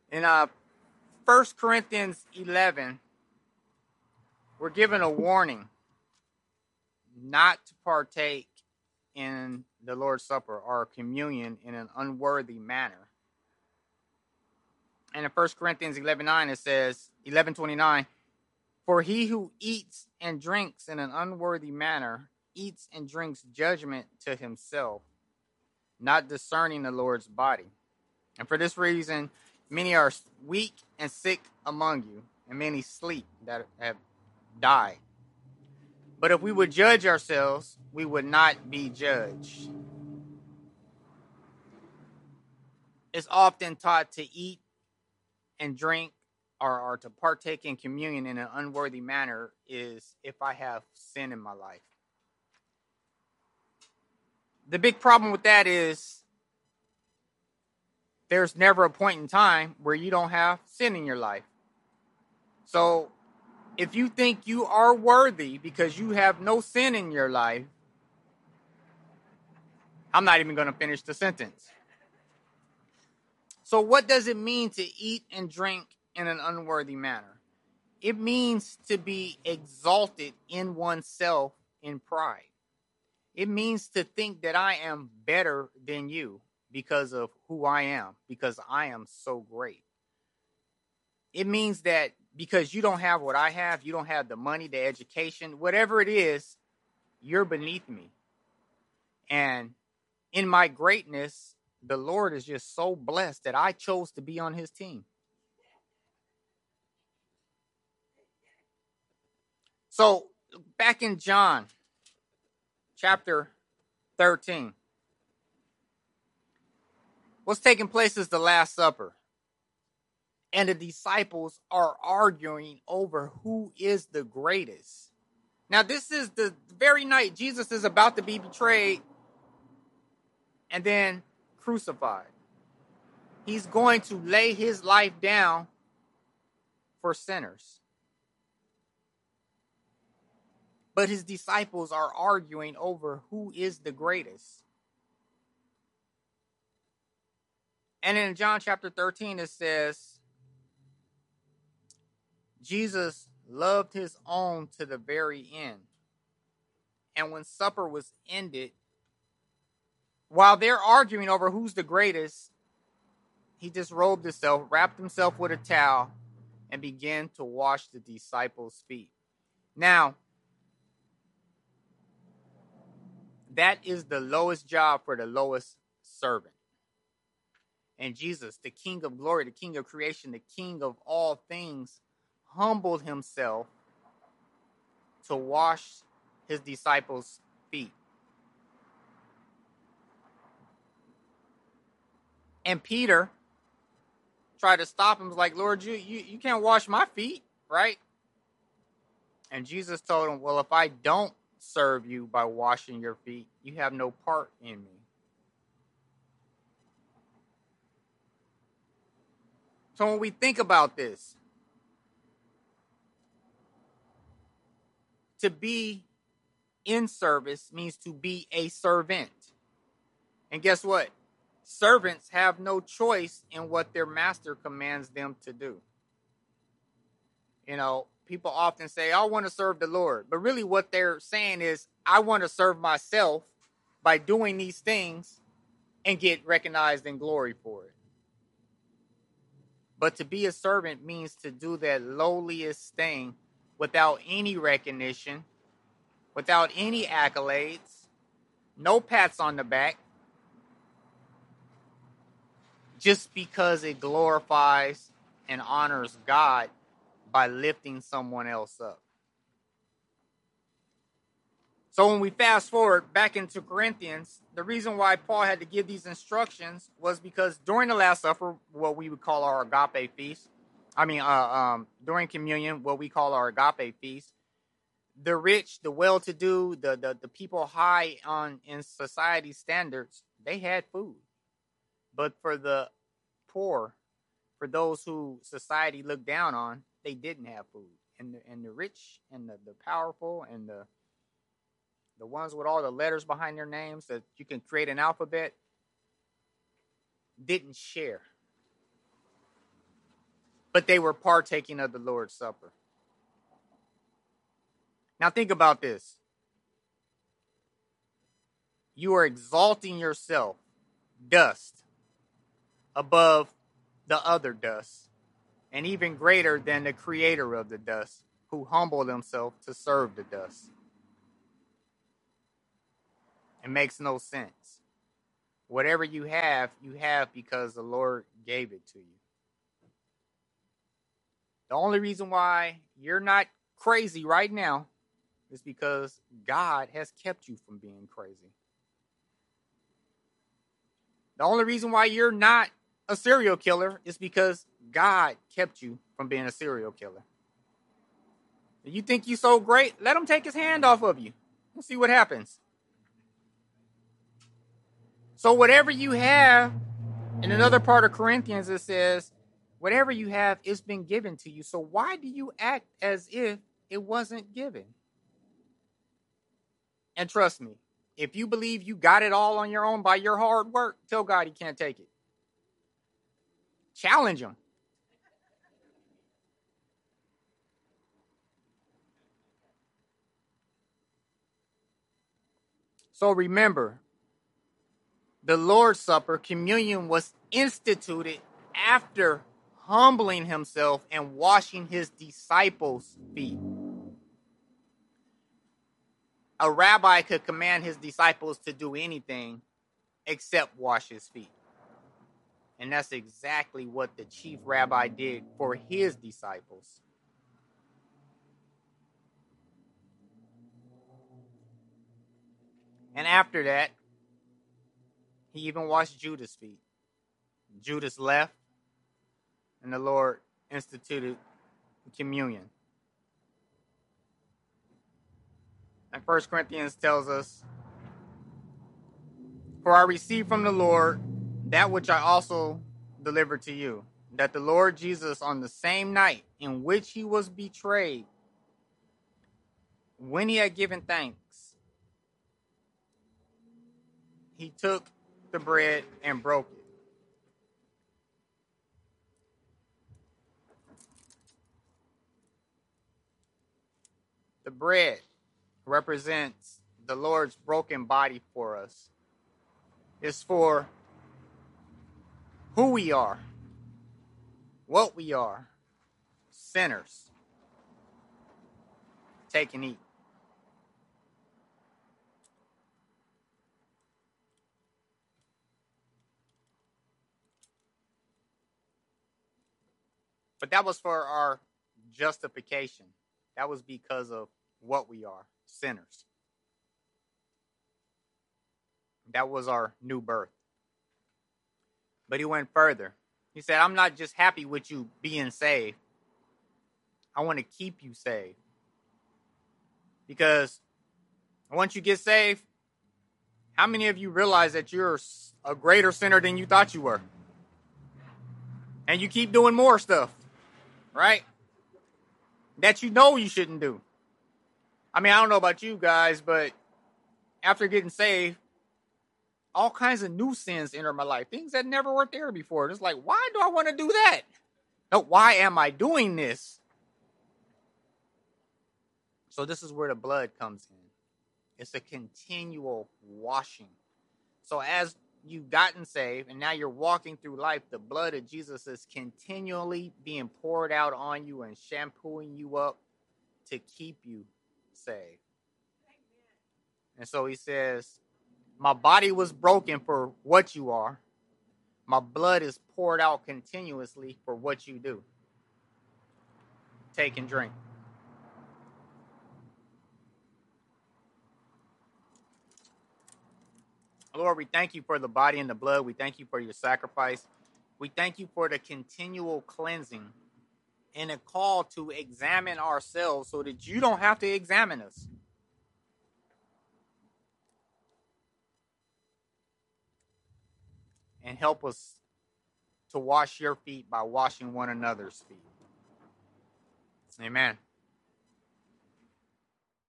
In 1 Corinthians 11, we're given a warning not to partake in the Lord's Supper or communion in an unworthy manner. And in 1 Corinthians 11:9, it says, 11:29, for he who eats and drinks in an unworthy manner eats and drinks judgment to himself, not discerning the Lord's body. And for this reason, many are weak and sick among you, and many sleep that have died. But if we would judge ourselves, we would not be judged. It's often taught to eat and drink or to partake in communion in an unworthy manner is if I have sin in my life. The big problem with that is there's never a point in time where you don't have sin in your life. So if you think you are worthy because you have no sin in your life, I'm not even going to finish the sentence. So what does it mean to eat and drink in an unworthy manner? It means to be exalted in oneself in pride. It means to think that I am better than you because of who I am, because I am so great. It means that because you don't have what I have, you don't have the money, the education, whatever it is, you're beneath me. And in my greatness, the Lord is just so blessed that I chose to be on his team. So back in John chapter 13, what's taking place is the Last Supper. And the disciples are arguing over who is the greatest. Now, this is the very night Jesus is about to be betrayed and then crucified. He's going to lay his life down for sinners. But his disciples are arguing over who is the greatest. And in John chapter 13, it says, Jesus loved his own to the very end. And when supper was ended, while they're arguing over who's the greatest, he disrobed himself, wrapped himself with a towel, and began to wash the disciples' feet. Now, that is the lowest job for the lowest servant. And Jesus, the King of glory, the King of creation, the King of all things, humbled himself to wash his disciples' feet. And Peter tried to stop him. He was like, Lord, you can't wash my feet, right? And Jesus told him, well, if I don't serve you by washing your feet, you have no part in me. So when we think about this, to be in service means to be a servant. And guess what? Servants have no choice in what their master commands them to do. You know, people often say, I want to serve the Lord. But really what they're saying is, I want to serve myself by doing these things and get recognized in glory for it. But to be a servant means to do that lowliest thing without any recognition, without any accolades, no pats on the back, just because it glorifies and honors God by lifting someone else up. So when we fast forward back into Corinthians, the reason why Paul had to give these instructions was because during the Last Supper, what we would call our agape feast, during communion, what we call our agape feast, the rich, the well-to-do, the people high in society standards, they had food. But for the poor, for those who society looked down on, they didn't have food. And the rich and the powerful and the ones with all the letters behind their names that you can create an alphabet, didn't share. but they were partaking of the Lord's Supper. Now think about this. You are exalting yourself, dust, above the other dust, and even greater than the creator of the dust, who humbled himself to serve the dust. It makes no sense. Whatever you have because the Lord gave it to you. The only reason why you're not crazy right now is because God has kept you from being crazy. The only reason why you're not a serial killer is because God kept you from being a serial killer. You think you're so great? Let him take his hand off of you and see what happens. So whatever you have, in another part of Corinthians it says, whatever you have, it's been given to you. So why do you act as if it wasn't given? And trust me, if you believe you got it all on your own by your hard work, tell God he can't take it. Challenge him. So remember, the Lord's Supper, communion, was instituted after humbling himself and washing his disciples' feet. A rabbi could command his disciples to do anything except wash his feet. And that's exactly what the chief rabbi did for his disciples. And after that, he even washed Judas' feet. Judas left, and the Lord instituted communion. And 1 Corinthians tells us, for I received from the Lord that which I also delivered to you, that the Lord Jesus, on the same night in which he was betrayed, when he had given thanks, he took the bread and broke it. The bread represents the Lord's broken body for us. It's for who we are, what we are, sinners. Take and eat. But that was for our justification. That was because of what we are, sinners. That was our new birth. But he went further. He said, I'm not just happy with you being saved. I want to keep you saved. Because once you get saved, how many of you realize that you're a greater sinner than you thought you were? And you keep doing more stuff, right? That you know you shouldn't do. I mean, I don't know about you guys, but after getting saved, all kinds of new sins enter my life. Things that never were there before. It's like, why do I want to do that? No, why am I doing this? So this is where the blood comes in. It's a continual washing. So as you've gotten saved and now you're walking through life, the blood of Jesus is continually being poured out on you and shampooing you up to keep you saved. And so he says, my body was broken for what you are. My blood is poured out continuously for what you do. Take and drink. Lord, we thank you for the body and the blood. We thank you for your sacrifice. We thank you for the continual cleansing and a call to examine ourselves so that you don't have to examine us. And help us to wash your feet by washing one another's feet. Amen.